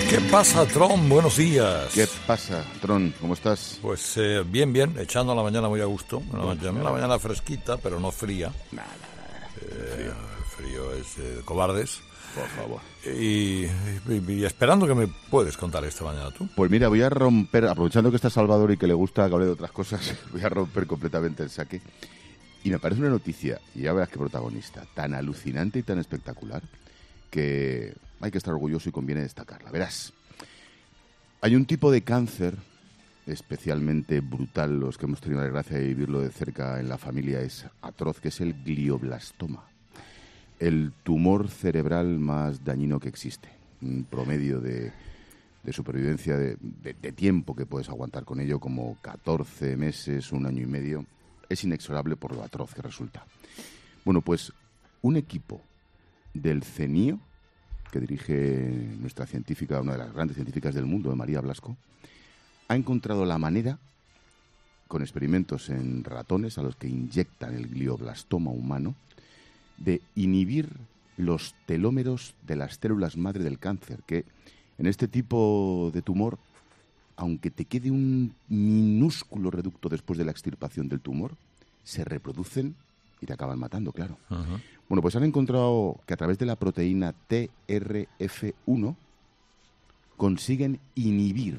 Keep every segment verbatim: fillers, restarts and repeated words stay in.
¿Qué pasa, Tron? Buenos días. ¿Qué pasa, Tron? ¿Cómo estás? Pues eh, bien, bien, echando la mañana muy a gusto. Una, Bueno, mañana, una mañana fresquita, pero no fría. Nada, nada. Eh, Frío. el frío es eh, cobardes. Por favor. Y, y, y esperando que me puedes contar esta mañana tú. Pues mira, voy a romper, aprovechando que está Salvador y que le gusta que hable de otras cosas, voy a romper completamente el saque. Y me parece una noticia, y ya verás qué protagonista, tan alucinante y tan espectacular, que hay que estar orgulloso y conviene destacarla. Verás, hay un tipo de cáncer especialmente brutal, los que hemos tenido la gracia de vivirlo de cerca en la familia es atroz, que es el glioblastoma. El tumor cerebral más dañino que existe. Un promedio de, de supervivencia de, de, de tiempo que puedes aguantar con ello, como catorce meses, un año y medio. Es inexorable por lo atroz que resulta. Bueno, pues un equipo del CENIO, que dirige nuestra científica, una de las grandes científicas del mundo, María Blasco, ha encontrado la manera, con experimentos en ratones a los que inyectan el glioblastoma humano, de inhibir los telómeros de las células madre del cáncer, que en este tipo de tumor, aunque te quede un minúsculo reducto después de la extirpación del tumor, se reproducen y te acaban matando, claro. Uh-huh. Bueno, pues han encontrado que a través de la proteína T R F uno consiguen inhibir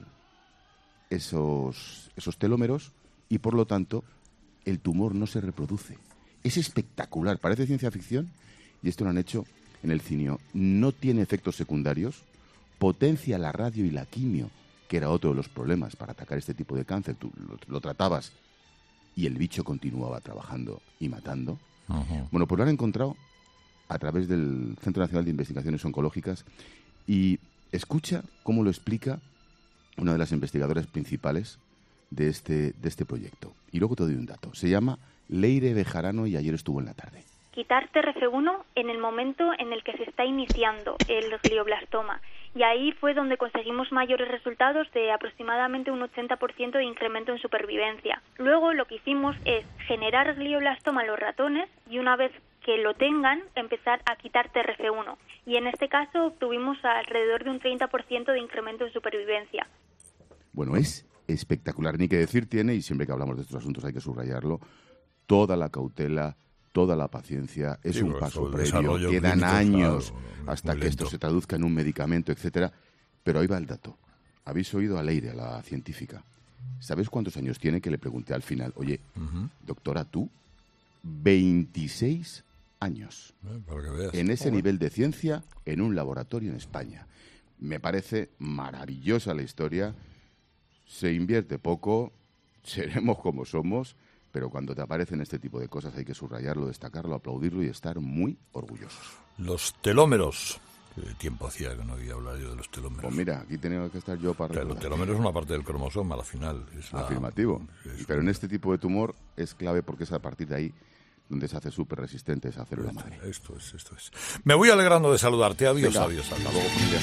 esos, esos telómeros y, por lo tanto, el tumor no se reproduce. Es espectacular, parece ciencia ficción, y esto lo han hecho en el CENIO. No tiene efectos secundarios, potencia la radio y la quimio, que era otro de los problemas para atacar este tipo de cáncer. Tú lo, lo tratabas y el bicho continuaba trabajando y matando. Uh-huh. Bueno, pues lo han encontrado a través del Centro Nacional de Investigaciones Oncológicas y escucha cómo lo explica una de las investigadoras principales de este, de este proyecto. Y luego te doy un dato. Se llama Leire Bejarano y ayer estuvo en la tarde. Quitar T R F uno en el momento en el que se está iniciando el glioblastoma. Y ahí fue donde conseguimos mayores resultados de aproximadamente un ochenta por ciento de incremento en supervivencia. Luego lo que hicimos es generar glioblastoma en los ratones y una vez que lo tengan, empezar a quitar T R F uno. Y en este caso obtuvimos alrededor de un treinta por ciento de incremento en supervivencia. Bueno, es espectacular. Ni que decir tiene, y siempre que hablamos de estos asuntos hay que subrayarlo, toda la cautela, toda la paciencia, es sí, un paso previo, quedan años claro, hasta que lento. Esto se traduzca en un medicamento, etcétera. Pero ahí va el dato. Habéis oído a Leire, a la científica. ¿Sabes cuántos años tiene? Que le pregunté al final, oye, uh-huh. doctora, ¿tú? veintiséis años. Eh, para que veas. En ese oh, nivel de ciencia, en un laboratorio en España. Me parece maravillosa la historia. Se invierte poco, seremos como somos, pero cuando te aparecen este tipo de cosas hay que subrayarlo, destacarlo, aplaudirlo y estar muy orgullosos. Los telómeros. ¿Qué tiempo hacía que no había hablado yo de los telómeros? Pues mira, aquí tenía que estar yo para recordar. Los telómeros es una parte del cromosoma, al final. Es la... Afirmativo. Es pero en este tipo de tumor es clave porque es a partir de ahí donde se hace súper resistente esa célula esto, madre. Esto es, esto es. Me voy alegrando de saludarte. Adiós, Venga, adiós. Hasta luego, familia.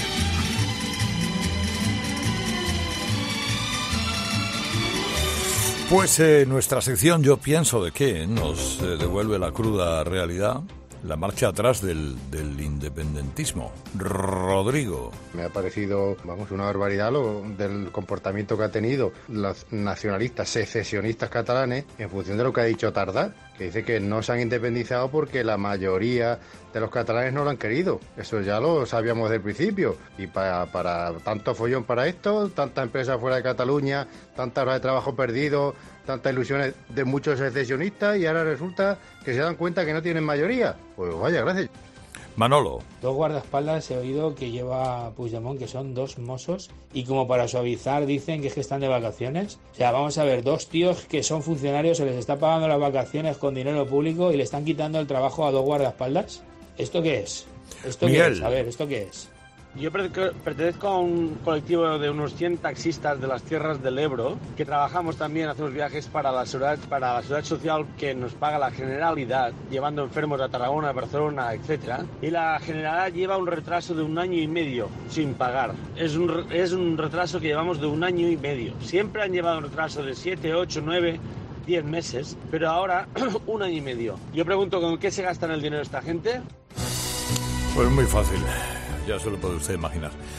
Pues eh, nuestra sección Yo pienso de qué nos eh, devuelve la cruda realidad, la marcha atrás del, del independentismo. Rodrigo. Me ha parecido, vamos, una barbaridad lo del comportamiento que ha tenido los nacionalistas secesionistas catalanes en función de lo que ha dicho Tardá, que dice que no se han independizado porque la mayoría de los catalanes no lo han querido. Eso ya lo sabíamos desde el principio. Y para, para tanto follón para esto, tantas empresas fuera de Cataluña, tantas horas de trabajo perdido, tantas ilusiones de muchos secesionistas y ahora resulta que se dan cuenta que no tienen mayoría. Pues vaya, gracias. Manolo. Dos guardaespaldas he oído que lleva Puigdemont, que son dos mozos, y como para suavizar dicen que es que están de vacaciones. O sea, vamos a ver, dos tíos que son funcionarios, se les está pagando las vacaciones con dinero público y le están quitando el trabajo a dos guardaespaldas. ¿Esto qué es? ¿Esto Miguel. qué es? A ver, ¿esto qué es? Yo pertenezco a un colectivo de unos cien taxistas de las tierras del Ebro que trabajamos también, hacemos viajes para la seguridad, para la seguridad social que nos paga la Generalidad, llevando enfermos a Tarragona, Barcelona, etcétera. Y la Generalidad lleva un retraso de un año y medio sin pagar. Es un, es un retraso que llevamos de un año y medio. Siempre han llevado un retraso de siete, ocho, nueve, diez meses, pero ahora un año y medio. Yo pregunto, ¿con qué se gastan el dinero esta gente? Pues muy fácil. Ya se lo puede usted imaginar.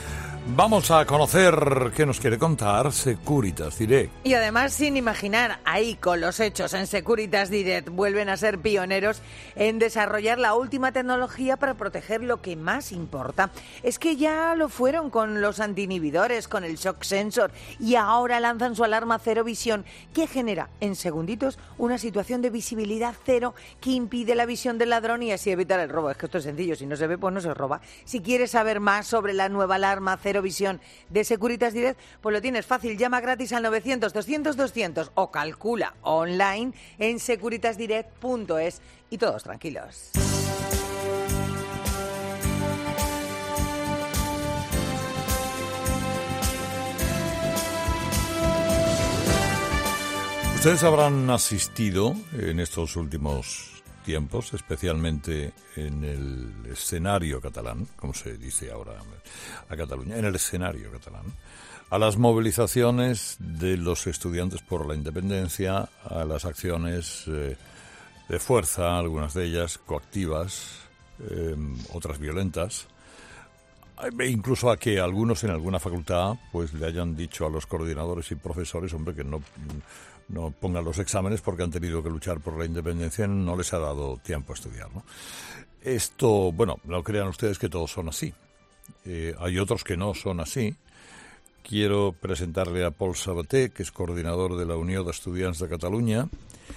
Vamos a conocer qué nos quiere contar Securitas Direct. Y además, sin imaginar, ahí con los hechos en Securitas Direct vuelven a ser pioneros en desarrollar la última tecnología para proteger lo que más importa. Es que ya lo fueron con los antiinhibidores, con el shock sensor, y ahora lanzan su alarma cero visión, que genera en segunditos una situación de visibilidad cero que impide la visión del ladrón y así evitar el robo. Es que esto es sencillo, si no se ve, pues no se roba. Si quieres saber más sobre la nueva alarma cero visión de Securitas Direct, pues lo tienes fácil, llama gratis al novecientos, doscientos, doscientos o calcula online en securitas direct punto es y todos tranquilos. Ustedes habrán asistido en estos últimos tiempos, especialmente en el escenario catalán, como se dice ahora a Cataluña, en el escenario catalán, a las movilizaciones de los estudiantes por la independencia, a las acciones eh, de fuerza, algunas de ellas coactivas, eh, otras violentas, e incluso a que algunos en alguna facultad pues le hayan dicho a los coordinadores y profesores, hombre, que no... no pongan los exámenes porque han tenido que luchar por la independencia y no les ha dado tiempo a estudiar, ¿no? Esto, bueno, no crean ustedes que todos son así. Eh, hay otros que no son así. Quiero presentarle a Paul Sabaté, que es coordinador de la Unió d'Estudiants de Cataluña.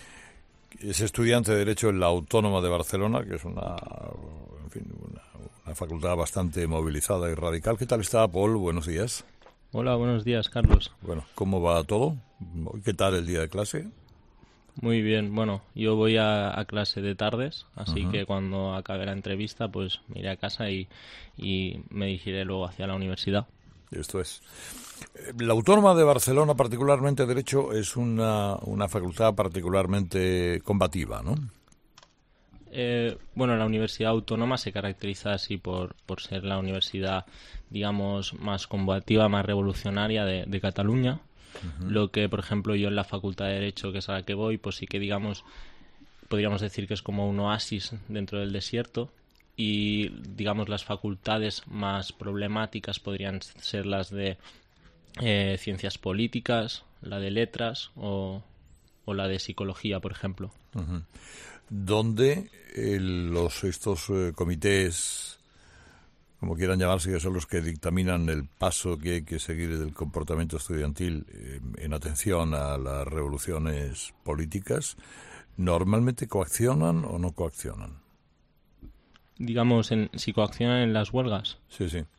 Es estudiante de Derecho en la Autónoma de Barcelona, que es una, en fin, una, una facultad bastante movilizada y radical. ¿Qué tal está, Paul? Buenos días. Hola, buenos días, Carlos. Bueno, ¿cómo va todo? ¿Qué tal el día de clase? Muy bien, bueno, yo voy a, a clase de tardes, así Uh-huh. que cuando acabe la entrevista, pues me iré a casa y, y me dirigiré luego hacia la universidad. Esto es. La Autónoma de Barcelona, particularmente Derecho, es una, una facultad particularmente combativa, ¿no? Eh, bueno, la Universidad Autónoma se caracteriza así por, por ser la universidad, digamos, más combativa, más revolucionaria de, de Cataluña. Uh-huh. Lo que, por ejemplo, yo en la Facultad de Derecho, que es a la que voy, pues sí que, digamos, podríamos decir que es como un oasis dentro del desierto. Y, digamos, las facultades más problemáticas podrían ser las de eh, ciencias políticas, la de letras o, o la de psicología, por ejemplo. Uh-huh. Donde eh, los estos eh, comités, como quieran llamarse, que son los que dictaminan el paso que hay que seguir del comportamiento estudiantil eh, en atención a las revoluciones políticas, ¿normalmente coaccionan o no coaccionan? Digamos, en, si coaccionan en las huelgas. Sí, sí.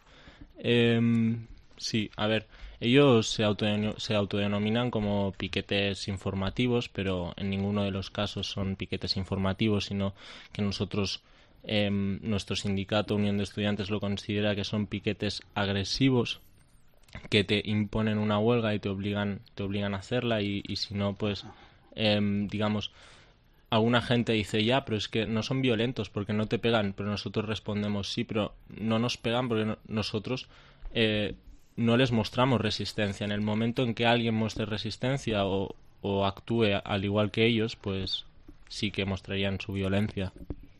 Eh, sí, a ver, ellos se, autodenom- se autodenominan como piquetes informativos, pero en ninguno de los casos son piquetes informativos, sino que nosotros, eh, nuestro sindicato Unión de Estudiantes lo considera que son piquetes agresivos, que te imponen una huelga y te obligan, te obligan a hacerla y, y si no, pues, eh, digamos... Alguna gente dice, ya, pero es que no son violentos porque no te pegan, pero nosotros respondemos, sí, pero no nos pegan porque no, nosotros eh, no les mostramos resistencia. En el momento en que alguien muestre resistencia o, o actúe al igual que ellos, pues sí que mostrarían su violencia.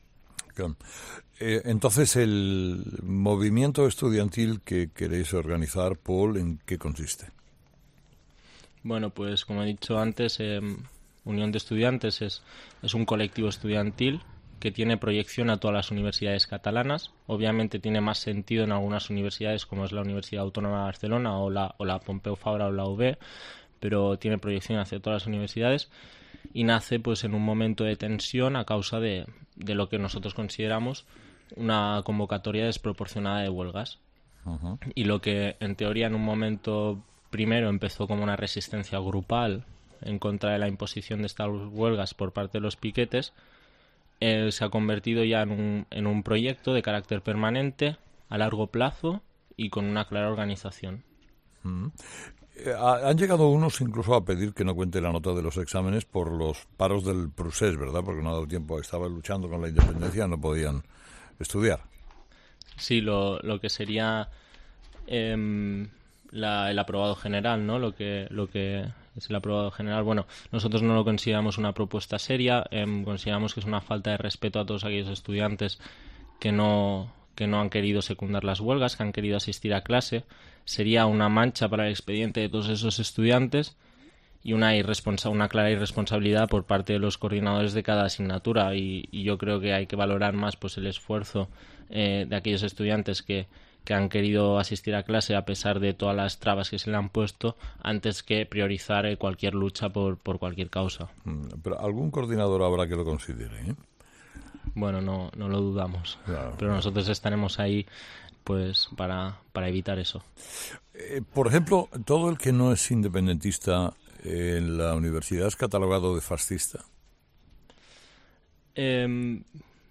Eh, entonces, el movimiento estudiantil que queréis organizar, Paul, ¿en qué consiste? Bueno, pues como he dicho antes... Eh, Unión de Estudiantes es, es un colectivo estudiantil que tiene proyección a todas las universidades catalanas. Obviamente tiene más sentido en algunas universidades como es la Universidad Autónoma de Barcelona o la, o la Pompeu Fabra o la U B, pero tiene proyección hacia todas las universidades y nace pues en un momento de tensión a causa de, de lo que nosotros consideramos una convocatoria desproporcionada de huelgas. Uh-huh. Y lo que en teoría en un momento primero empezó como una resistencia grupal en contra de la imposición de estas huelgas por parte de los piquetes, eh, se ha convertido ya en un, en un proyecto de carácter permanente, a largo plazo y con una clara organización. Mm. Eh, han llegado unos incluso a pedir que no cuente la nota de los exámenes por los paros del procés, ¿verdad? Porque no ha dado tiempo, estaban luchando con la independencia, no podían estudiar. Sí, lo, lo que sería eh, la, el aprobado general, ¿no? Lo que... Lo que es el aprobado general. Bueno, nosotros no lo consideramos una propuesta seria, eh, consideramos que es una falta de respeto a todos aquellos estudiantes que no, que no han querido secundar las huelgas, que han querido asistir a clase. Sería una mancha para el expediente de todos esos estudiantes y una, irresponsa- una clara irresponsabilidad por parte de los coordinadores de cada asignatura. Y, y yo creo que hay que valorar más pues el esfuerzo eh, de aquellos estudiantes que, que han querido asistir a clase a pesar de todas las trabas que se le han puesto, antes que priorizar eh, cualquier lucha por, por cualquier causa. Pero algún coordinador habrá que lo considere, ¿eh? Bueno, no, no lo dudamos, claro, pero nosotros estaremos ahí pues para, para evitar eso. Eh, por ejemplo, todo el que no es independentista en la universidad es catalogado de fascista. Eh,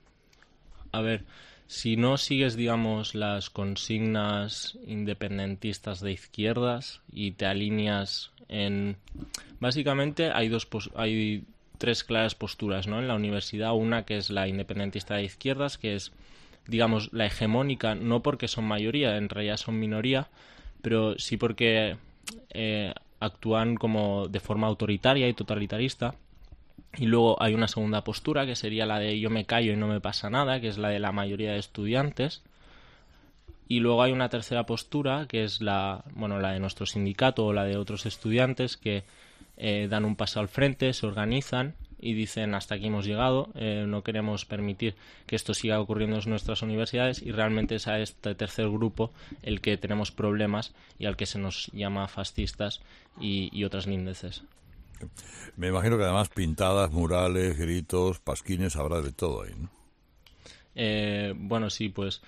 a ver, si no sigues, digamos, las consignas independentistas de izquierdas y te alineas en... Básicamente hay dos pos... hay tres claras posturas, ¿no?, en la universidad. Una que es la independentista de izquierdas, que es, digamos, la hegemónica, no porque son mayoría, en realidad son minoría, pero sí porque eh, actúan como de forma autoritaria y totalitarista. Y luego hay una segunda postura, que sería la de yo me callo y no me pasa nada, que es la de la mayoría de estudiantes. Y luego hay una tercera postura, que es la, bueno, la de nuestro sindicato o la de otros estudiantes, que eh, dan un paso al frente, se organizan y dicen hasta aquí hemos llegado, eh, no queremos permitir que esto siga ocurriendo en nuestras universidades, y realmente es a este tercer grupo el que tenemos problemas y al que se nos llama fascistas y, y otras lindeces. Me imagino que además pintadas, murales, gritos, pasquines, habrá de todo ahí, ¿no? Eh, bueno, sí, pues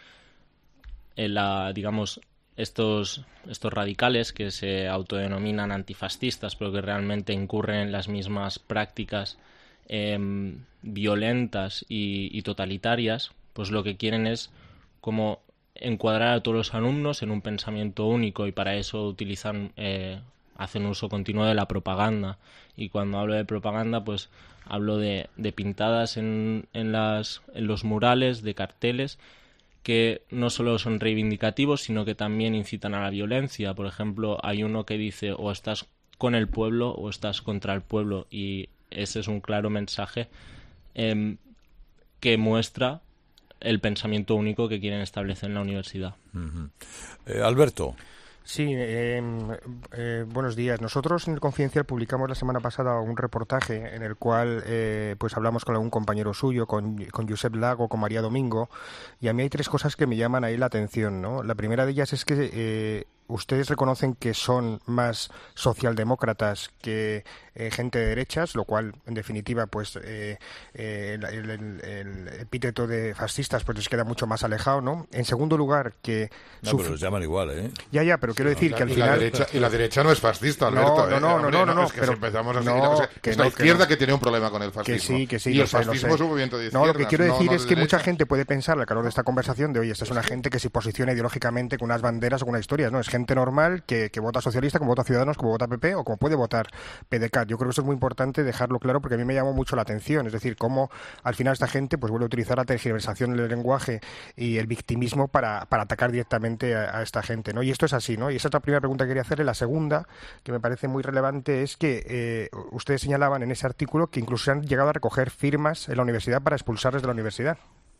eh, la, digamos, estos, estos radicales que se autodenominan antifascistas, pero que realmente incurren en las mismas prácticas eh, violentas y, y totalitarias, pues lo que quieren es como encuadrar a todos los alumnos en un pensamiento único, y para eso utilizan, eh, hacen uso continuo de la propaganda. Y cuando hablo de propaganda, pues hablo de, de pintadas en, en, las, en los murales, de carteles que no solo son reivindicativos, sino que también incitan a la violencia. Por ejemplo, hay uno que dice o estás con el pueblo o estás contra el pueblo, y ese es un claro mensaje eh, que muestra el pensamiento único que quieren establecer en la universidad. Uh-huh. eh, Alberto. Sí, eh, eh, buenos días. Nosotros en el Confidencial publicamos la semana pasada un reportaje en el cual eh, pues hablamos con algún compañero suyo, con, con Josep Lago, con María Domingo, y a mí hay tres cosas que me llaman ahí la atención, ¿no? La primera de ellas es que eh, ustedes reconocen que son más socialdemócratas que eh, gente de derechas, lo cual, en definitiva, pues eh, eh, el, el, el epíteto de fascistas pues les queda mucho más alejado, ¿no? En segundo lugar, que... No, suf- pero los llaman igual, ¿eh? Ya, ya, pero quiero sí, decir o sea, que al y final... La derecha, y la derecha no es fascista, Alberto. No, no, no, ¿eh? Hombre, no, no, no, es que pero... si empezamos a seguir no, la cosa, que es no, la que izquierda no. que tiene un problema con el fascismo. Que sí, que sí. Y el sé, fascismo sé. es un movimiento de izquierdas. No, lo que quiero decir no, no es de que derecha. mucha gente puede pensar, al calor de esta conversación, de oye, esta es una gente que se posiciona ideológicamente con unas banderas o con unas historias, ¿no? Es gente normal que, que vota socialista, como vota Ciudadanos, como vota P P o como puede votar P D C A T. Yo creo que eso es muy importante dejarlo claro, porque a mí me llamó mucho la atención. Es decir, cómo al final esta gente pues vuelve a utilizar la tergiversación del lenguaje y el victimismo para, para atacar directamente a, a esta gente, ¿no? Y esto es así, ¿no? Y esa es la primera pregunta que quería hacerle. La segunda, que me parece muy relevante, es que eh, ustedes señalaban en ese artículo que incluso han llegado a recoger firmas en la universidad para expulsarles de la universidad.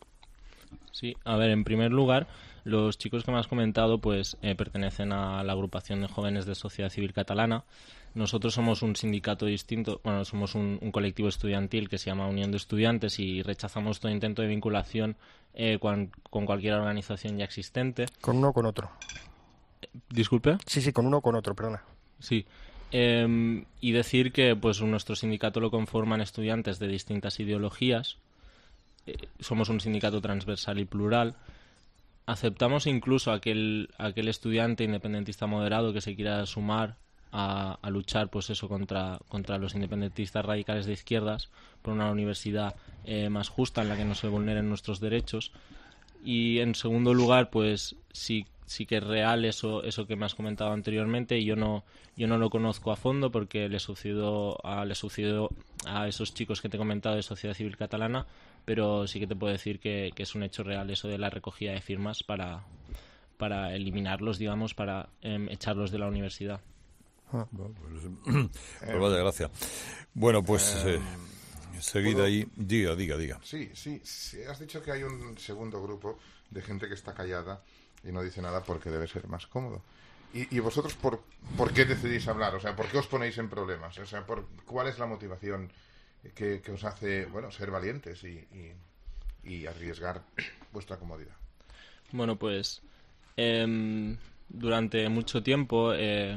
Sí, a ver, en primer lugar, los chicos que me has comentado pues eh, pertenecen a la agrupación de jóvenes de Sociedad Civil Catalana. Nosotros somos un sindicato distinto, bueno, somos un, un colectivo estudiantil que se llama Unión de Estudiantes, y rechazamos todo intento de vinculación eh, con, con cualquier organización ya existente. ¿Con uno o con otro? ¿Disculpe? Sí, sí, con uno o con otro, perdona. Sí. Eh, y decir que pues nuestro sindicato lo conforman estudiantes de distintas ideologías. Eh, somos un sindicato transversal y plural. Aceptamos incluso a aquel, a aquel estudiante independentista moderado que se quiera sumar a, a luchar pues eso contra, contra los independentistas radicales de izquierdas, por una universidad eh, más justa en la que no se vulneren nuestros derechos. Y en segundo lugar, pues sí, sí que es real eso, eso que me has comentado anteriormente, y yo no, yo no lo conozco a fondo porque le sucedió a, le sucedió a esos chicos que te he comentado de Sociedad Civil Catalana, pero sí que te puedo decir que, que es un hecho real eso de la recogida de firmas para, para eliminarlos, digamos, para eh, echarlos de la universidad. Ah. Bueno, pues, pues vaya gracia. Bueno, pues eh, enseguida ahí... Diga, diga, diga. Sí, sí, sí, has dicho que hay un segundo grupo. de gente que está callada y no dice nada porque debe ser más cómodo. ¿Y, y vosotros por, por qué decidís hablar? O sea, ¿por qué os ponéis en problemas? O sea, por, ¿cuál es la motivación que, que os hace, bueno, ser valientes y, y, y arriesgar vuestra comodidad? Bueno, pues eh, durante mucho tiempo eh,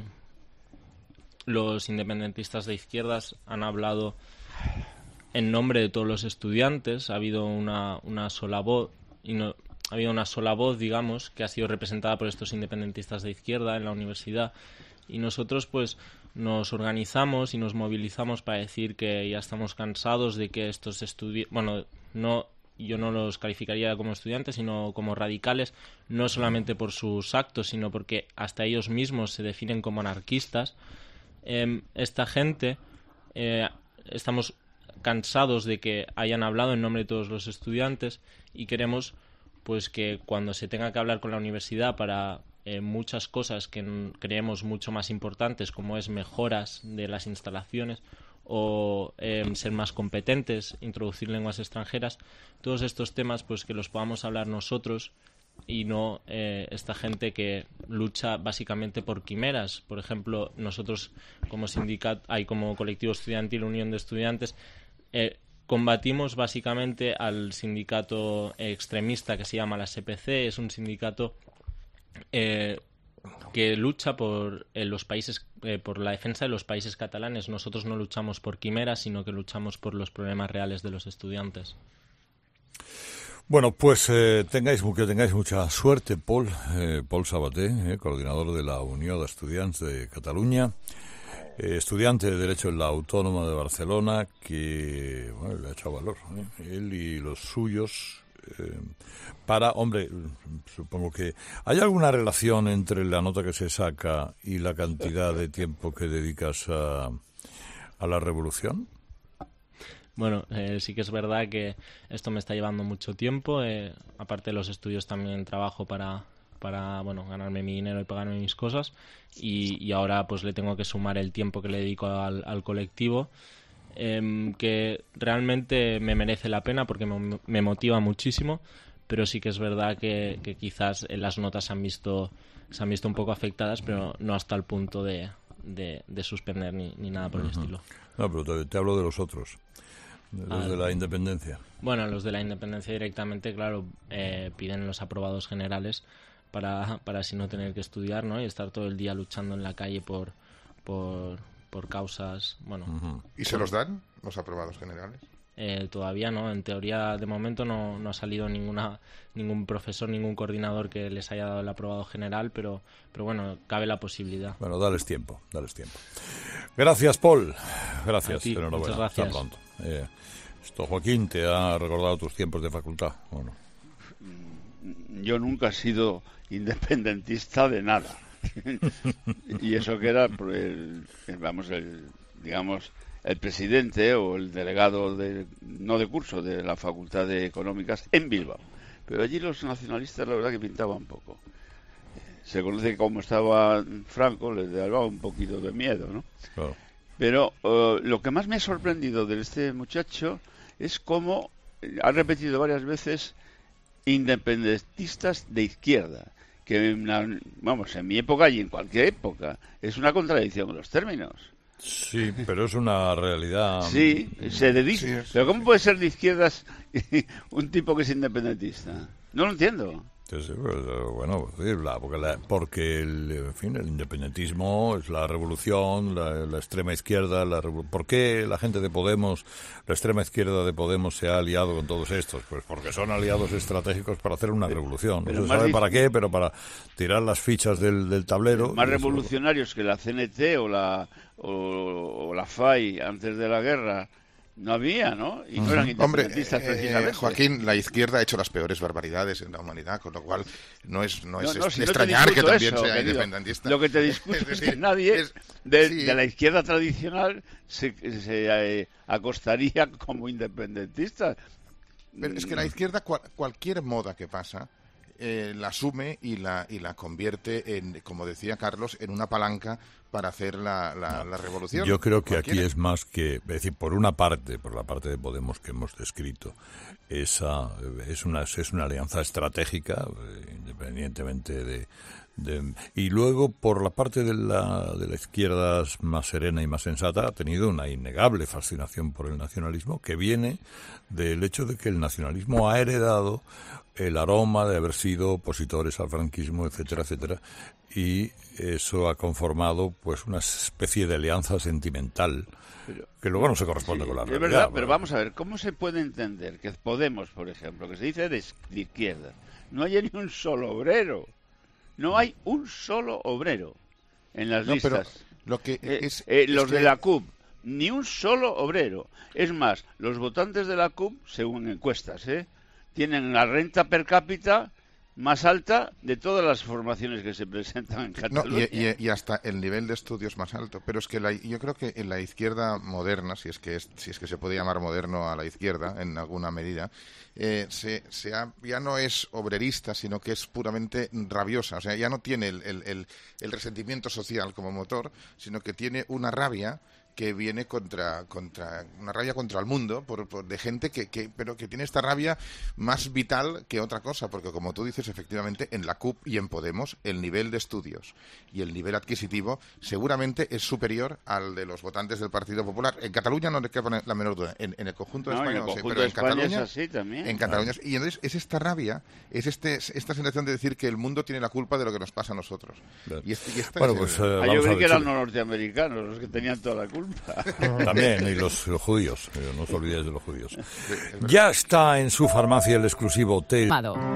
los independentistas de izquierdas han hablado en nombre de todos los estudiantes. Ha habido una, una sola voz y no, ha habido una sola voz, digamos, que ha sido representada por estos independentistas de izquierda en la universidad, y nosotros pues nos organizamos y nos movilizamos para decir que ya estamos cansados de que estos estudiantes, bueno, no, yo no los calificaría como estudiantes, sino como radicales, no solamente por sus actos, sino porque hasta ellos mismos se definen como anarquistas. Eh, esta gente, eh, estamos cansados de que hayan hablado en nombre de todos los estudiantes, y queremos pues que cuando se tenga que hablar con la universidad para eh, muchas cosas que n- creemos mucho más importantes, como es mejoras de las instalaciones o eh, ser más competentes, introducir lenguas extranjeras, todos estos temas pues que los podamos hablar nosotros y no eh, esta gente que lucha básicamente por quimeras. Por ejemplo, nosotros como sindicato, hay como colectivo estudiantil, Unión de Estudiantes, eh, combatimos básicamente al sindicato extremista que se llama la S P C. Es un sindicato eh, que lucha por eh, los países, eh, por la defensa de los países catalanes. Nosotros no luchamos por quimeras, sino que luchamos por los problemas reales de los estudiantes. Bueno, pues eh, tengáis que tengáis mucha suerte, Paul, eh, Paul Sabaté, eh, coordinador de la Unión de Estudiantes de Cataluña. Eh, estudiante de Derecho en la Autónoma de Barcelona, que bueno, le ha echado valor, ¿eh? Él y los suyos, eh, para, hombre, supongo que... ¿Hay alguna relación entre la nota que se saca y la cantidad de tiempo que dedicas a, a la revolución? Bueno, eh, sí que es verdad que esto me está llevando mucho tiempo. Eh, aparte de los estudios también trabajo para... para bueno, ganarme mi dinero y pagarme mis cosas, y, y ahora pues le tengo que sumar el tiempo que le dedico al, al colectivo, eh, que realmente me merece la pena porque me, me motiva muchísimo, pero sí que es verdad que, que quizás las notas se han visto se han visto un poco afectadas, pero no hasta el punto de, de, de suspender ni, ni nada por el uh-huh. estilo. No, pero te, te hablo de los otros, de los ah, de la independencia. Bueno, los de la independencia directamente, claro, eh, piden los aprobados generales para, para así no tener que estudiar, ¿no? Y estar todo el día luchando en la calle por por, por causas, bueno... Uh-huh. ¿Y se los dan, los aprobados generales? Eh, todavía no, en teoría de momento no, no ha salido ninguna ningún profesor, ningún coordinador que les haya dado el aprobado general, pero, pero bueno, cabe la posibilidad. Bueno, dales tiempo, dales tiempo. Gracias, Paul. Gracias, ti, enhorabuena. Muchas gracias. Hasta pronto. Eh, esto, Joaquín, ¿te ha recordado tus tiempos de facultad o no? Yo nunca he sido independentista de nada. Y eso que era el, vamos el digamos el presidente o el delegado de no de curso de la Facultad de Económicas en Bilbao, pero allí los nacionalistas la verdad que pintaban poco. Se conoce que como estaba Franco les daba un poquito de miedo, ¿no? Claro. Pero uh, lo que más me ha sorprendido de este muchacho es cómo ha repetido varias veces independentistas de izquierda, que en la, vamos, en mi época y en cualquier época es una contradicción de los términos. Sí, pero es una realidad. Sí, se dedica. Sí, pero ¿cómo puede ser de izquierdas un tipo que es independentista? No lo entiendo. Sí, bueno, porque, la, porque el, en fin, el independentismo es la revolución, la, la extrema izquierda. La revo- ¿Por qué la gente de Podemos, la extrema izquierda de Podemos se ha aliado con todos estos? Pues porque son aliados estratégicos para hacer una revolución. No se sabe para qué, pero para tirar las fichas del, del tablero. Más revolucionarios que la C N T o la, o, o la F A I antes de la guerra. No había, ¿no? Y no eran independentistas. Hombre, precisamente. Eh, Joaquín, la izquierda ha hecho las peores barbaridades en la humanidad, con lo cual no es, no es no, no, si extrañar no que también eso, sea querido. Independentista. Lo que te discuto es, decir, es que nadie es, de, sí. de la izquierda tradicional se, se eh, acostaría como independentista. Pero es que la izquierda, cual, cualquier moda que pasa, eh, la asume y la y la convierte en, como decía Carlos, en una palanca para hacer la, la, la revolución. Yo creo que Cualquiera. aquí es más que, es decir, por una parte, por la parte de Podemos que hemos descrito, esa es una es una alianza estratégica, eh, independientemente de, de y luego por la parte de la de la izquierda más serena y más sensata ha tenido una innegable fascinación por el nacionalismo que viene del hecho de que el nacionalismo ha heredado el aroma de haber sido opositores al franquismo, etcétera, etcétera, y eso ha conformado pues una especie de alianza sentimental pero, que luego no se corresponde sí, con la es realidad. Verdad, pero vamos a ver, ¿cómo se puede entender que Podemos, por ejemplo, que se dice de, de izquierda, no haya ni un solo obrero? No hay un solo obrero en las no, listas. Pero lo que eh, es, eh, es los que... de la C U P, ni un solo obrero. Es más, los votantes de la C U P, según encuestas, ¿eh? tienen la renta per cápita más alta de todas las formaciones que se presentan en Cataluña. No, y, y, y hasta el nivel de estudios más alto. Pero es que la, yo creo que en la izquierda moderna, si es que es, si es que se puede llamar moderno a la izquierda en alguna medida, eh, se, se ha, ya no es obrerista, sino que es puramente rabiosa. O sea, ya no tiene el, el, el, el resentimiento social como motor, sino que tiene una rabia que viene contra contra una rabia contra el mundo por, por de gente que, que pero que tiene esta rabia más vital que otra cosa, porque como tú dices, efectivamente en la C U P y en Podemos el nivel de estudios y el nivel adquisitivo seguramente es superior al de los votantes del Partido Popular. En Cataluña no le queda la menor duda, en, en el conjunto de no, España en el no sé, conjunto pero de en España Cataluña es así también. En Cataluña y entonces es esta rabia, es este esta sensación de decir que el mundo tiene la culpa de lo que nos pasa a nosotros. Y este, y este bueno, es pues el... eh, ah, yo creí que eran los norteamericanos los que tenían toda la culpa. También, y los, los judíos, no os olvidéis de los judíos. Ya está en su farmacia el exclusivo té.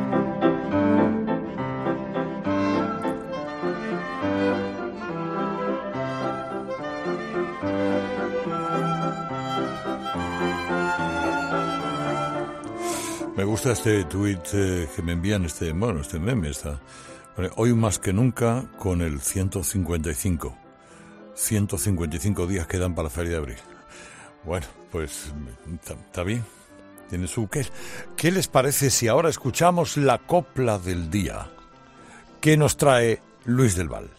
Me gusta este tuit eh, que me envían, este, bueno, este meme está. Hoy más que nunca con el ciento cincuenta y cinco. ciento cincuenta y cinco días quedan para la Feria de Abril. Bueno, pues está bien. Tiene su qué. ¿Qué les parece si ahora escuchamos la copla del día? ¿Qué nos trae Luis del Val?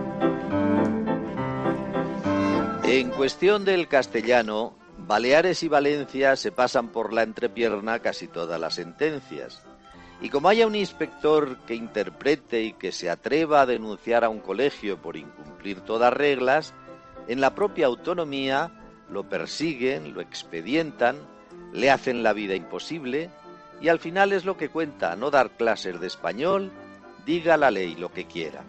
En cuestión del castellano, Baleares y Valencia se pasan por la entrepierna casi todas las sentencias. Y como haya un inspector que interprete y que se atreva a denunciar a un colegio por incumplir todas reglas, en la propia autonomía lo persiguen, lo expedientan, le hacen la vida imposible y al final es lo que cuenta, no dar clases de español, diga la ley lo que quiera.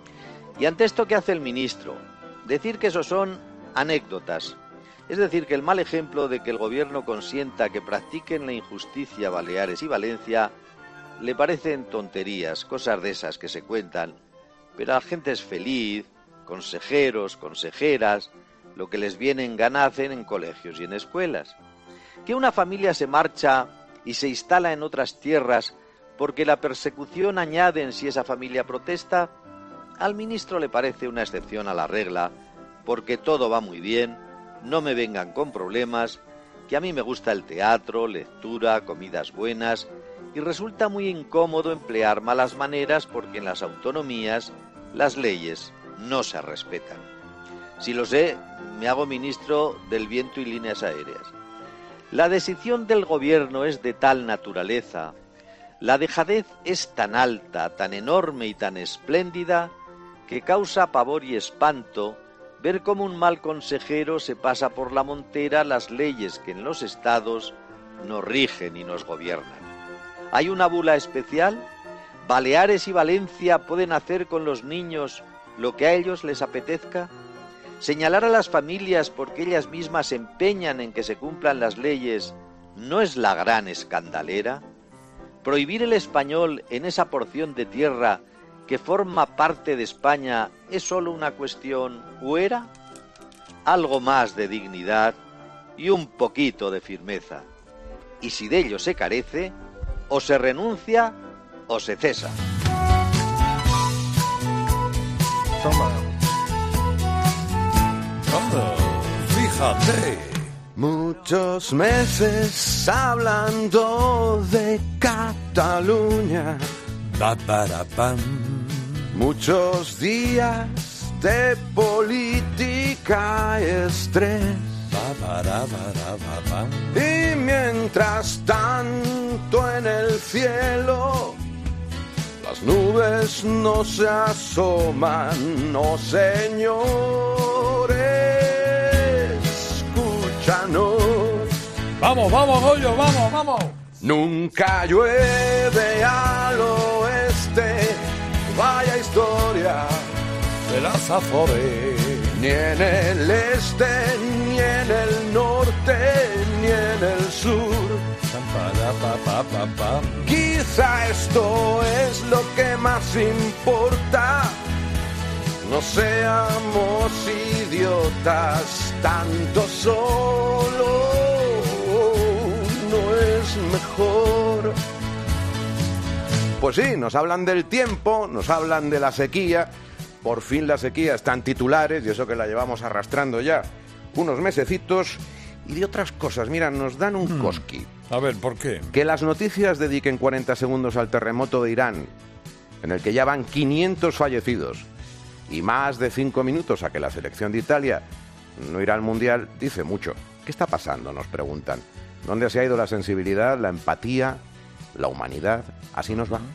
Y ante esto, ¿qué hace el ministro? Decir que eso son anécdotas. Es decir, que el mal ejemplo de que el gobierno consienta que practiquen la injusticia Baleares y Valencia le parecen tonterías, cosas de esas que se cuentan, pero la gente es feliz, consejeros, consejeras, lo que les viene en gana hacen en colegios y en escuelas. Que una familia se marcha y se instala en otras tierras porque la persecución añade en si esa familia protesta, al ministro le parece una excepción a la regla, porque todo va muy bien, no me vengan con problemas, que a mí me gusta el teatro, lectura, comidas buenas, y resulta muy incómodo emplear malas maneras porque en las autonomías las leyes no se respetan. Si lo sé, me hago ministro del viento y líneas aéreas. La decisión del gobierno es de tal naturaleza, la dejadez es tan alta, tan enorme y tan espléndida, que causa pavor y espanto ver cómo un mal consejero se pasa por la montera las leyes que en los estados nos rigen y nos gobiernan. ¿Hay una bula especial? ¿Baleares y Valencia pueden hacer con los niños lo que a ellos les apetezca? ¿Señalar a las familias porque ellas mismas se empeñan en que se cumplan las leyes no es la gran escandalera? ¿Prohibir el español en esa porción de tierra que forma parte de España es solo una cuestión huera? Algo más de dignidad y un poquito de firmeza. Y si de ello se carece, o se renuncia o se cesa. Toma. Oh, fíjate. Muchos meses hablando de Cataluña, Pa, para, pam. Muchos días de política estrés. Pa, para, para, pa, pam. Y mientras tanto en el cielo las nubes no se asoman, no señores, escúchanos. Vamos, vamos, Goyo, vamos, vamos. Nunca llueve al oeste, vaya historia de las Azores. Ni en el este, ni en el norte, ni en el sur. Quizá esto es lo que más importa. No seamos idiotas, tanto solo no es mejor. Pues sí, nos hablan del tiempo, nos hablan de la sequía. Por fin la sequía está en titulares, y eso que la llevamos arrastrando ya unos mesecitos. Y de otras cosas, mira, nos dan un hmm. cosqui. A ver, ¿por qué? Que las noticias dediquen cuarenta segundos al terremoto de Irán, en el que ya van quinientos fallecidos, y más de cinco minutos a que la selección de Italia no irá al Mundial, dice mucho. ¿Qué está pasando?, nos preguntan. ¿Dónde se ha ido la sensibilidad, la empatía, la humanidad? Así nos va.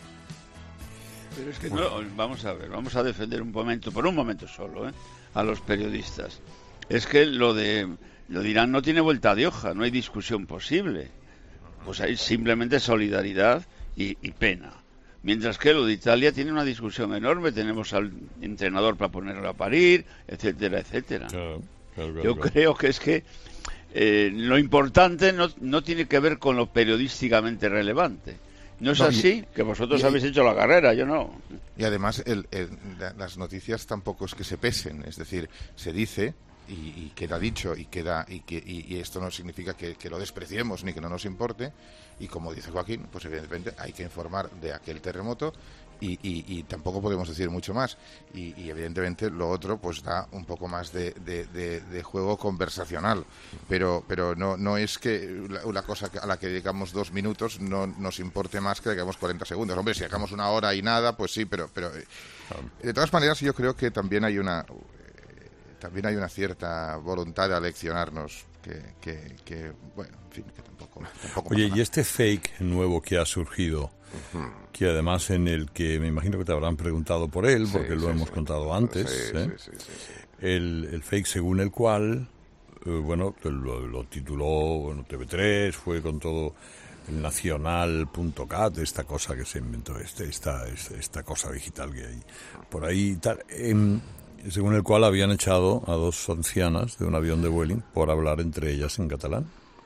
Pero es que no, vamos a ver, vamos a defender un momento, por un momento solo, ¿eh? a los periodistas. Es que lo de, lo de Irán no tiene vuelta de hoja, no hay discusión posible. Pues hay simplemente solidaridad y, y pena. Mientras que lo de Italia tiene una discusión enorme, tenemos al entrenador para ponerlo a parir, etcétera, etcétera. Claro, claro, claro, Yo claro. creo que es que eh, lo importante no, no tiene que ver con lo periodísticamente relevante. ¿No es no, así? Y, que vosotros y, habéis hecho la carrera, yo no. Y además el, el, las noticias tampoco es que se pesen, es decir, se dice y, y queda dicho y queda y, que, y, y esto no significa que, que lo despreciemos ni que no nos importe. Y como dice Joaquín, pues evidentemente hay que informar de aquel terremoto y, y, y tampoco podemos decir mucho más. Y, y evidentemente lo otro pues da un poco más de, de, de, de juego conversacional. Pero pero no no es que la, la cosa a la que dedicamos dos minutos no nos importe más que dedicamos cuarenta segundos. Hombre, si dejamos una hora y nada, pues sí, pero pero de todas maneras yo creo que también hay una también hay una cierta voluntad de aleccionarnos que, que, que bueno, en fin, que tampoco... tampoco Oye, y este fake nuevo que ha surgido, uh-huh. que además en el que me imagino que te habrán preguntado por él, sí, porque sí, lo sí, hemos sí. contado antes, sí, ¿eh? sí, sí, sí, sí. El, el fake según el cual, eh, bueno, lo, lo tituló bueno, T V tres, fue con todo el nacional punto cat, esta cosa que se inventó, este, esta, esta, esta cosa digital que hay por ahí y tal... Eh, según el cual habían echado a dos ancianas de un avión de Vueling por hablar entre ellas en catalán.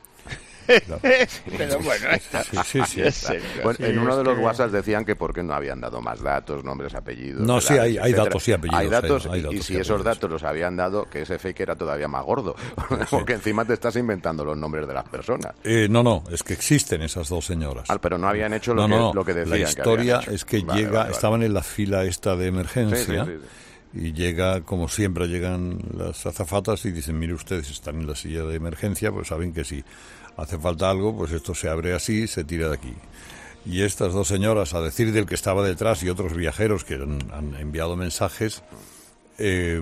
Claro. Pero bueno, está. Sí, sí, sí, está. Bueno, en uno de los WhatsApp decían que por qué no habían dado más datos, nombres, apellidos. No, sí, hay, hay datos y apellidos. Hay datos, hay, hay datos y, y si esos datos los habían dado, que ese fake era todavía más gordo, porque sí. encima te estás inventando los nombres de las personas. Eh, no, no, es que existen esas dos señoras. Ah, pero no habían hecho lo, no, que, no, lo que decían. La historia que es que vale, llega, vale, vale. estaban en la fila esta de emergencia. Sí, sí, sí, sí. Y llega, como siempre, llegan las azafatas y dicen, mire ustedes, están en la silla de emergencia, pues saben que si hace falta algo, pues esto se abre así, se tira de aquí. Y estas dos señoras, a decir del que estaba detrás y otros viajeros que han, han enviado mensajes eh, eh,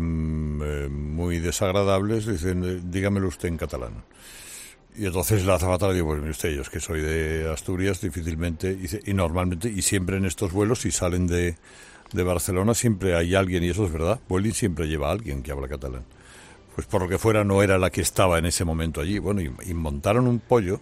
muy desagradables, dicen, dígamelo usted en catalán. Y entonces la azafata le digo, pues mire usted, yo es que soy de Asturias, difícilmente, y, y normalmente, y siempre en estos vuelos, si salen de... de Barcelona siempre hay alguien, y eso es verdad, Vueling siempre lleva a alguien que habla catalán. Pues por lo que fuera no era la que estaba en ese momento allí. Bueno, y, y montaron un pollo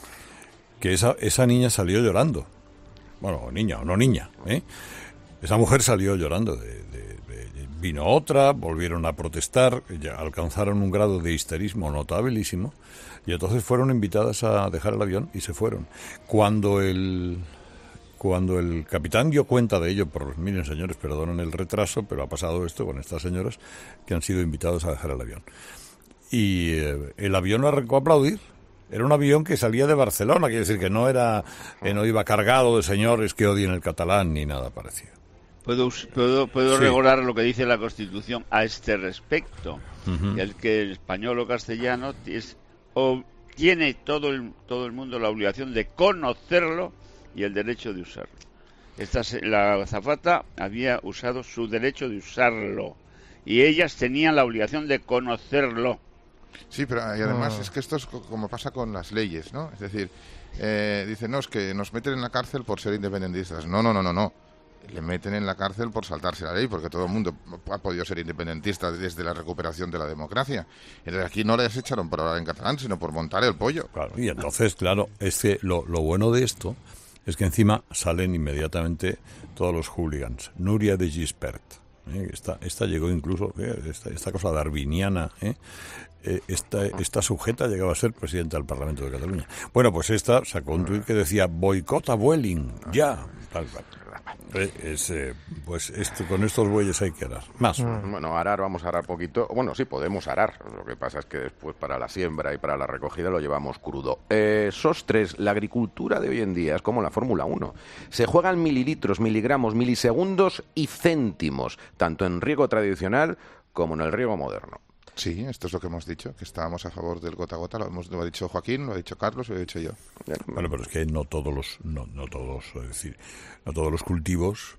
que esa, esa niña salió llorando. Bueno, niña o no niña, ¿eh? Esa mujer salió llorando. De, de, de, vino otra, volvieron a protestar, ya alcanzaron un grado de histerismo notabilísimo, y entonces fueron invitadas a dejar el avión y se fueron. Cuando el... Cuando el capitán dio cuenta de ello, por miren señores, perdonen el retraso, pero ha pasado esto con estas señoras que han sido invitados a dejar el avión. Y eh, el avión arrancó a aplaudir. Era un avión que salía de Barcelona, quiere decir que no era, que no iba cargado de señores que odien el catalán ni nada parecido. Puedo, puedo, puedo sí. recordar lo que dice la Constitución a este respecto, uh-huh. el que el español o castellano es, o tiene todo el, todo el mundo la obligación de conocerlo y el derecho de usarlo. Esta, la azafata había usado su derecho de usarlo y ellas tenían la obligación de conocerlo. Sí, pero y además Oh. es que esto es como pasa con las leyes, ¿no? Es decir, eh, dicen, no, es que nos meten en la cárcel por ser independentistas. No, no, no, no, no. Le meten en la cárcel por saltarse la ley, porque todo el mundo ha podido ser independentista desde la recuperación de la democracia. Entonces aquí no les echaron por hablar en catalán, sino por montar el pollo. Claro, y entonces, claro, es que lo, lo bueno de esto es que encima salen inmediatamente todos los hooligans. Núria de Gispert. ¿eh? Esta, esta llegó incluso, ¿eh? esta, esta cosa darwiniana, ¿eh? Eh, esta, esta sujeta llegaba a ser presidenta del Parlamento de Cataluña. Bueno, pues esta sacó un tuit que decía boicot a Vueling, ya. Tal, tal. Eh, es, eh, pues esto, con estos bueyes hay que arar. Más. Mm. Bueno, arar, vamos a arar poquito. Bueno, sí, podemos arar. Lo que pasa es que después para la siembra y para la recogida lo llevamos crudo. Eh, Sostres, la agricultura de hoy en día es como la Fórmula uno. Se juegan mililitros, miligramos, milisegundos y céntimos, tanto en riego tradicional como en el riego moderno. Sí, esto es lo que hemos dicho, que estábamos a favor del gota a gota, lo, hemos, lo ha dicho Joaquín, lo ha dicho Carlos y lo he dicho yo. Bueno, pero es que no todos los, no, no todos, es decir, no todos los cultivos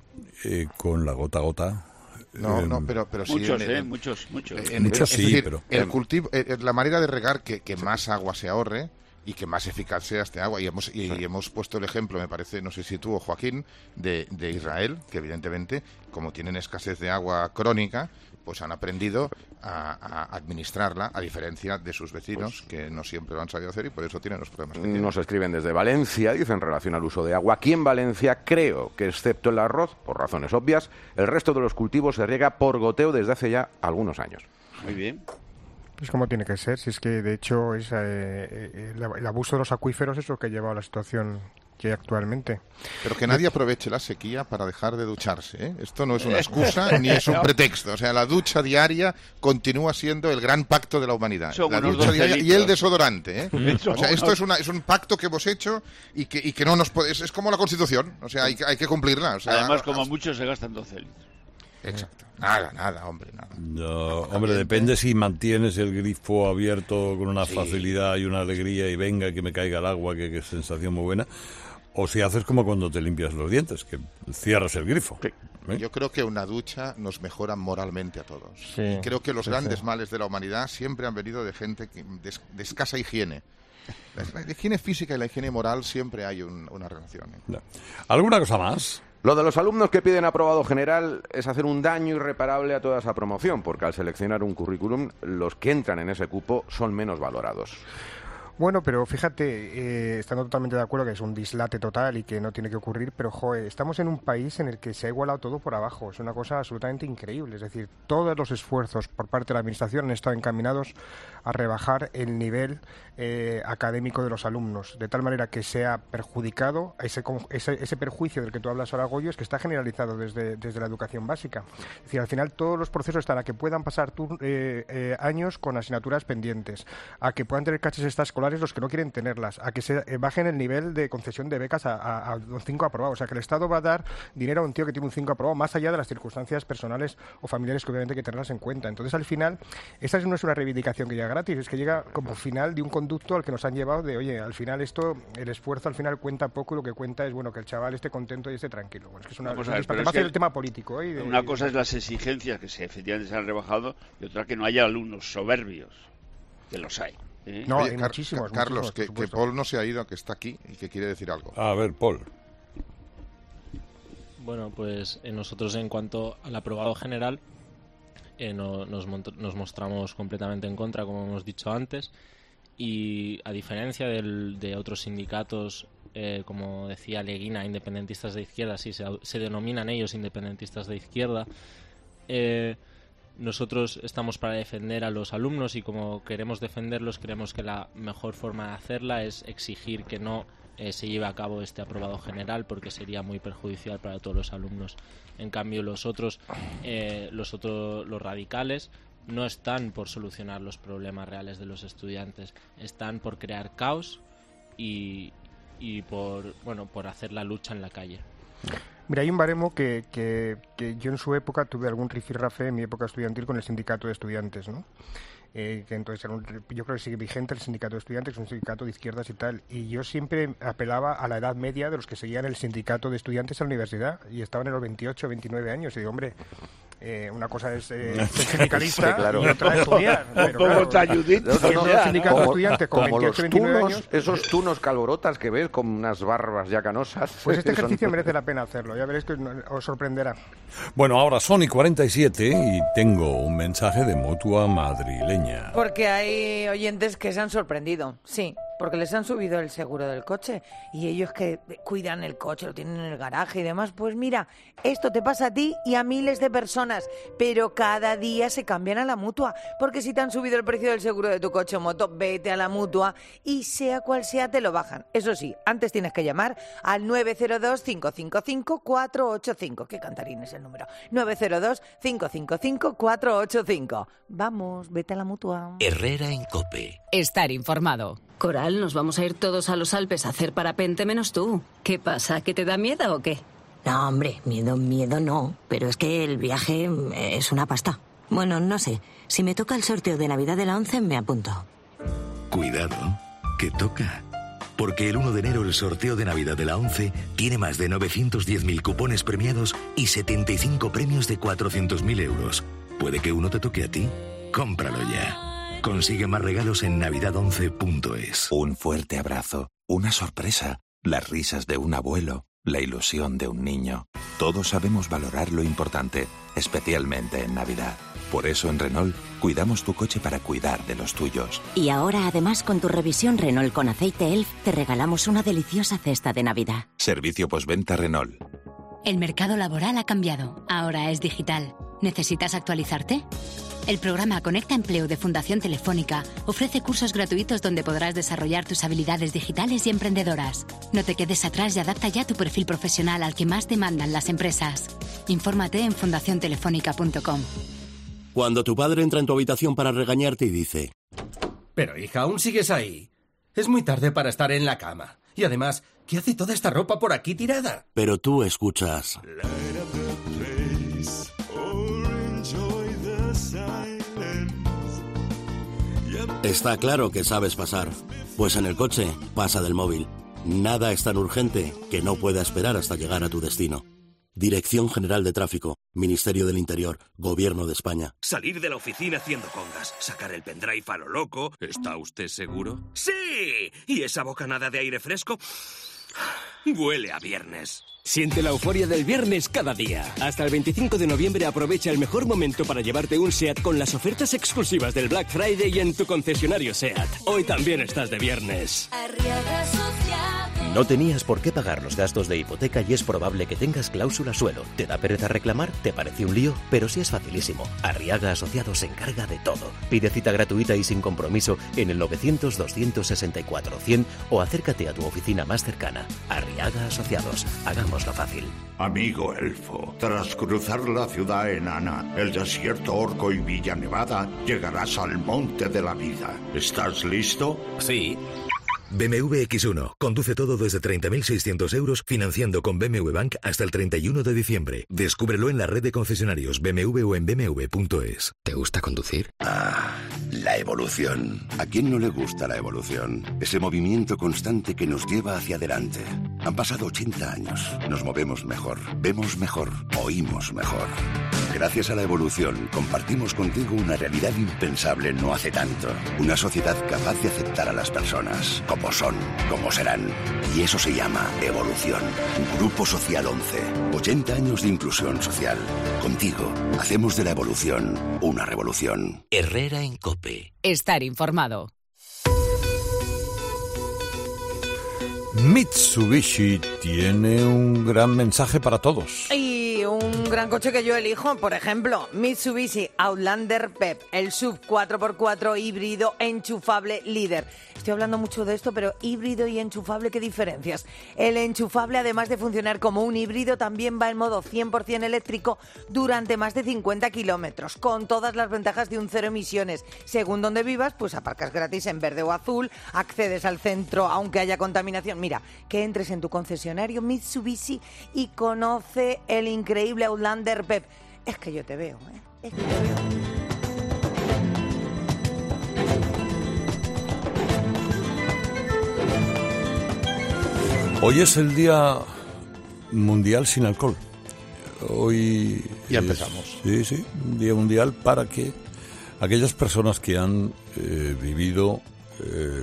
eh, con la gota a gota. No, eh, no, pero, pero sí. Muchos, en- ¿eh? en- Muchos, muchos. en- Muchos es sí, decir, pero- el cultivo, eh, la manera de regar que, que más agua se ahorre y que más eficaz sea este agua. Y hemos, y, y hemos puesto el ejemplo, me parece, no sé si tú o Joaquín, de, de Israel, que evidentemente, como tienen escasez de agua crónica, pues han aprendido a, a administrarla, a diferencia de sus vecinos, que no siempre lo han sabido hacer y por eso tienen los problemas que tienen. Nos escriben desde Valencia, dicen en relación al uso de agua. Aquí en Valencia creo que excepto el arroz, por razones obvias, el resto de los cultivos se riega por goteo desde hace ya algunos años. Muy bien. Es como tiene que ser, si es que de hecho es, eh, eh, el, el abuso de los acuíferos es lo que ha llevado a la situación que hay actualmente. Pero que nadie aproveche la sequía para dejar de ducharse, ¿eh? Esto no es una excusa ni es un pretexto. O sea, la ducha diaria continúa siendo el gran pacto de la humanidad. Son La unos ducha diaria y docelitos. el desodorante, ¿eh? O sea, esto es, una, es un pacto que hemos hecho y que, y que no nos puede... Es, es como la Constitución, o sea, hay, que- hay que cumplirla. O sea, Además, como muchos se gastan doce litros. Exacto. Nada, nada, hombre, nada. No, hombre, depende si mantienes el grifo abierto con una facilidad y una alegría y venga que me caiga el agua, que, que sensación muy buena, o si haces como cuando te limpias los dientes, que cierras el grifo. ¿eh? Yo creo que una ducha nos mejora moralmente a todos. Sí, Y creo que los sí, grandes sí. males de la humanidad siempre han venido de gente que, de, es- de escasa higiene. La, la higiene física y la higiene moral siempre hay un- una relación. ¿eh? No. ¿Alguna cosa más? Lo de los alumnos que piden aprobado general es hacer un daño irreparable a toda esa promoción, porque al seleccionar un currículum, los que entran en ese cupo son menos valorados. Bueno, pero fíjate, eh, estando totalmente de acuerdo que es un dislate total y que no tiene que ocurrir, pero joder, estamos en un país en el que se ha igualado todo por abajo. Es una cosa absolutamente increíble. Es decir, todos los esfuerzos por parte de la Administración han estado encaminados a rebajar el nivel eh, académico de los alumnos, de tal manera que se ha perjudicado ese, con- ese, ese perjuicio del que tú hablas ahora, Goyo, es que está generalizado desde, desde la educación básica. Es decir, al final todos los procesos están a que puedan pasar tur- eh, eh, años con asignaturas pendientes, a que puedan tener caches extraescolares los que no quieren tenerlas, a que se eh, bajen el nivel de concesión de becas a, a, a un cinco aprobado. O sea, que el Estado va a dar dinero a un tío que tiene un cinco aprobado, más allá de las circunstancias personales o familiares que obviamente hay que tenerlas en cuenta. Entonces, al final, esta no es una reivindicación que llega gratis, es que llega como final de un conducto al que nos han llevado de, oye, al final esto, el esfuerzo al final cuenta poco y lo que cuenta es, bueno, que el chaval esté contento y esté tranquilo. Bueno, es que es una, Vamos es a un ver, disparate. pero es Más que el tema político, ¿eh? Y de- Una cosa es las exigencias que se, efectivamente se han rebajado y otra que no haya alumnos soberbios, que los hay. ¿eh? No, Oye, hay Car- muchísimos, Car- Carlos, muchísimos, por que, que supuesto. Paul no se ha ido, que está aquí y que quiere decir algo. A ver, Paul. Bueno, pues eh, nosotros en cuanto al aprobado general eh, no- nos, mont- nos mostramos completamente en contra, como hemos dicho antes, y a diferencia del- de otros sindicatos, eh, como decía Leguina, independentistas de izquierda, sí, se, au- se denominan ellos independentistas de izquierda, eh, nosotros estamos para defender a los alumnos y como queremos defenderlos, creemos que la mejor forma de hacerla es exigir que no eh, se lleve a cabo este aprobado general porque sería muy perjudicial para todos los alumnos. En cambio, los otros, eh, los otros, los radicales no están por solucionar los problemas reales de los estudiantes, están por crear caos y, y por, bueno, por hacer la lucha en la calle. Mira, hay un baremo que, que, que yo en su época tuve algún rifirrafe en mi época estudiantil con el sindicato de estudiantes, ¿no? eh, que entonces era un, yo creo que sigue vigente el sindicato de estudiantes, que es un sindicato de izquierdas y tal, y yo siempre apelaba a la edad media de los que seguían el sindicato de estudiantes en la universidad, y estaban en los veintiocho, veintinueve años, y digo, hombre, Eh, una cosa es eh, ser sindicalista, sí, claro, y otra es estudiar. Pero, claro, talludito, no, no, no, sindicato como, estudiante con como veintiocho, los veintinueve tunos, años. esos tunos calborotas que ves con unas barbas ya canosas. Pues este ejercicio son... merece la pena hacerlo, ya veréis que os sorprenderá. Bueno, ahora son y cuarenta y siete y tengo un mensaje de Mutua madrileña. Porque hay oyentes que se han sorprendido, sí. Porque les han subido el seguro del coche y ellos que cuidan el coche, lo tienen en el garaje y demás, pues mira, esto te pasa a ti y a miles de personas, pero cada día se cambian a la Mutua, porque si te han subido el precio del seguro de tu coche o moto, vete a la Mutua y sea cual sea te lo bajan. Eso sí, antes tienes que llamar al nueve cero dos, cinco cinco cinco, cuatro ocho cinco, que cantarín es el número, nueve cero dos, cinco cinco cinco, cuatro ocho cinco. Vamos, vete a la Mutua. Herrera en COPE. Estar informado. Coral, nos vamos a ir todos a los Alpes a hacer parapente menos tú. ¿Qué pasa? ¿Que te da miedo o qué? No, hombre, miedo, miedo no. Pero es que el viaje es una pasta. Bueno, no sé. Si me toca el sorteo de Navidad de la once, me apunto. Cuidado, que toca. Porque el uno de enero el sorteo de Navidad de la once tiene más de novecientos diez mil cupones premiados y setenta y cinco premios de cuatrocientos mil euros. ¿Puede que uno te toque a ti? Cómpralo ya. Consigue más regalos en navidad once punto es. Un fuerte abrazo, una sorpresa, las risas de un abuelo, la ilusión de un niño. Todos sabemos valorar lo importante, especialmente en Navidad. Por eso en Renault cuidamos tu coche para cuidar de los tuyos. Y ahora, además, con tu revisión Renault con aceite E L F, te regalamos una deliciosa cesta de Navidad. Servicio postventa Renault. El mercado laboral ha cambiado. Ahora es digital. ¿Necesitas actualizarte? El programa Conecta Empleo de Fundación Telefónica ofrece cursos gratuitos donde podrás desarrollar tus habilidades digitales y emprendedoras. No te quedes atrás y adapta ya tu perfil profesional al que más demandan las empresas. Infórmate en fundación telefónica punto com. Cuando tu padre entra en tu habitación para regañarte y dice: Pero hija, aún sigues ahí. Es muy tarde para estar en la cama. Y además, ¿qué hace toda esta ropa por aquí tirada? Pero tú escuchas: está claro que sabes pasar. Pues en el coche, pasa del móvil. Nada es tan urgente que no pueda esperar hasta llegar a tu destino. Dirección General de Tráfico, Ministerio del Interior, Gobierno de España. Salir de la oficina haciendo congas, sacar el pendrive a lo loco. ¿Está usted seguro? ¡Sí! ¿Y esa bocanada de aire fresco? Huele a viernes. Siente la euforia del viernes cada día. Hasta el veinticinco de noviembre aprovecha el mejor momento para llevarte un SEAT con las ofertas exclusivas del Black Friday en tu concesionario SEAT. Hoy también estás de viernes. No tenías por qué pagar los gastos de hipoteca y es probable que tengas cláusula suelo. ¿Te da pereza reclamar? ¿Te parece un lío? Pero sí es facilísimo. Arriaga Asociados se encarga de todo. Pide cita gratuita y sin compromiso en el novecientos, doscientos sesenta y cuatro, cien o acércate a tu oficina más cercana. Arriaga Asociados. Hagámoslo fácil. Amigo elfo, tras cruzar la ciudad enana, el desierto Orco y Villa Nevada, llegarás al Monte de la Vida. ¿Estás listo? Sí. B M W equis uno. Conduce todo desde treinta mil seiscientos euros, financiando con B M W Bank hasta el treinta y uno de diciembre. Descúbrelo en la red de concesionarios B M W o en b m w punto es. ¿Te gusta conducir? Ah, la evolución. ¿A quién no le gusta la evolución? Ese movimiento constante que nos lleva hacia adelante. Han pasado ochenta años. Nos movemos mejor, vemos mejor, oímos mejor. Gracias a la evolución, compartimos contigo una realidad impensable no hace tanto. Una sociedad capaz de aceptar a las personas como son, como serán. Y eso se llama evolución. Grupo Social once. ochenta años de inclusión social. Contigo, hacemos de la evolución una revolución. Herrera en COPE. Estar informado. Mitsubishi tiene un gran mensaje para todos. Y un gran coche que yo elijo, por ejemplo, Mitsubishi Outlander P E P, el S U V cuatro por cuatro híbrido enchufable líder. Estoy hablando mucho de esto, pero híbrido y enchufable, ¿qué diferencias? El enchufable, además de funcionar como un híbrido, también va en modo cien por ciento eléctrico durante más de cincuenta kilómetros, con todas las ventajas de un cero emisiones. Según donde vivas, pues aparcas gratis en verde o azul, accedes al centro aunque haya contaminación. Mira, que entres en tu concesionario Mitsubishi y conoce el increíble Outlander P E P. Es que yo te veo, ¿eh? Es que te veo. Hoy es el Día Mundial sin Alcohol. Hoy ya es, empezamos. Sí, sí, un Día Mundial para que aquellas personas que han eh, vivido eh,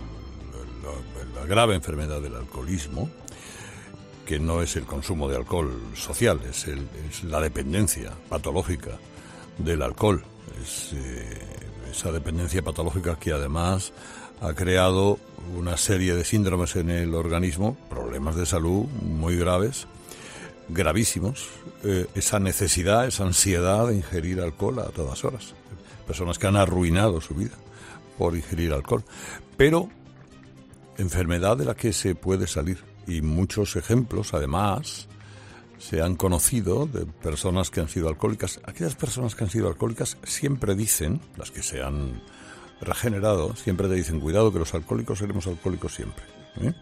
la, la grave enfermedad del alcoholismo, que no es el consumo de alcohol social, es, el, es la dependencia patológica del alcohol, es eh, esa dependencia patológica que además ha creado una serie de síndromes en el organismo, problemas de salud muy graves, gravísimos, eh, esa necesidad, esa ansiedad de ingerir alcohol a todas horas. Personas que han arruinado su vida por ingerir alcohol. Pero enfermedad de la que se puede salir. Y muchos ejemplos, además, se han conocido de personas que han sido alcohólicas. Aquellas personas que han sido alcohólicas siempre dicen, las que se han regenerado, siempre te dicen, cuidado que los alcohólicos seremos alcohólicos siempre. ¿eh?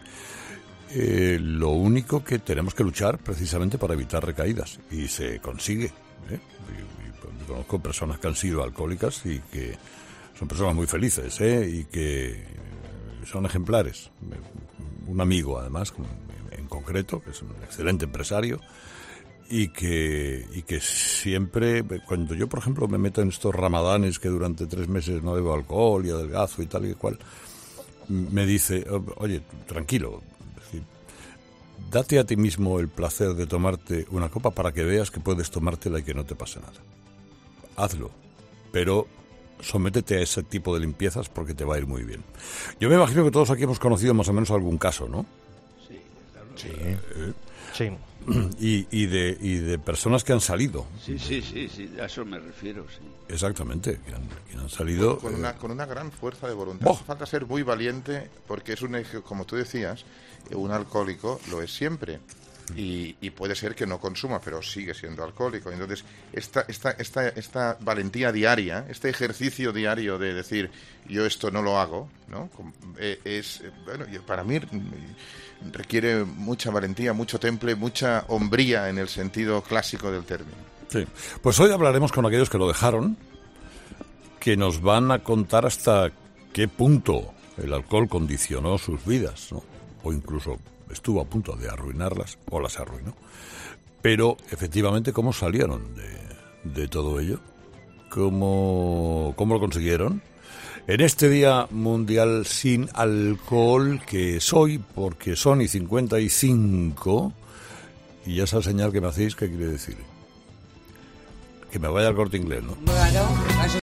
Eh, lo único que tenemos que luchar precisamente para evitar recaídas. Y se consigue. ¿eh? Y, y conozco personas que han sido alcohólicas y que son personas muy felices ¿eh? y que son ejemplares. Un amigo, además, en concreto, que es un excelente empresario, y que, y que siempre, cuando yo, por ejemplo, me meto en estos ramadanes que durante tres meses no bebo alcohol y adelgazo y tal y cual, me dice, oye, tranquilo, es decir, date a ti mismo el placer de tomarte una copa para que veas que puedes tomártela y que no te pase nada. Hazlo, pero sométete a ese tipo de limpiezas porque te va a ir muy bien. Yo me imagino que todos aquí hemos conocido más o menos algún caso, ¿no? Sí. Sí. Eh, sí. Y, y, de, y de personas que han salido. Sí, sí, sí, sí, a eso me refiero, sí. Exactamente, que han, que han salido... Con, con, eh, una, con una gran fuerza de voluntad. Hace falta ser muy valiente porque es un, como tú decías, un alcohólico lo es siempre. Y, y puede ser que no consuma, pero sigue siendo alcohólico. Entonces, esta, esta, esta, esta valentía diaria, este ejercicio diario de decir, yo esto no lo hago, ¿no? Es, bueno, para mí requiere mucha valentía, mucho temple, mucha hombría en el sentido clásico del término. Sí. Pues hoy hablaremos con aquellos que lo dejaron, que nos van a contar hasta qué punto el alcohol condicionó sus vidas, ¿no? O incluso estuvo a punto de arruinarlas o las arruinó. Pero, efectivamente, ¿cómo salieron de, de todo ello? ¿Cómo, ¿Cómo lo consiguieron? En este Día Mundial sin Alcohol, que es hoy, porque son y cincuenta y cinco, y esa señal que me hacéis, ¿qué quiere decir? Que me vaya al Corte Inglés, ¿no? Claro.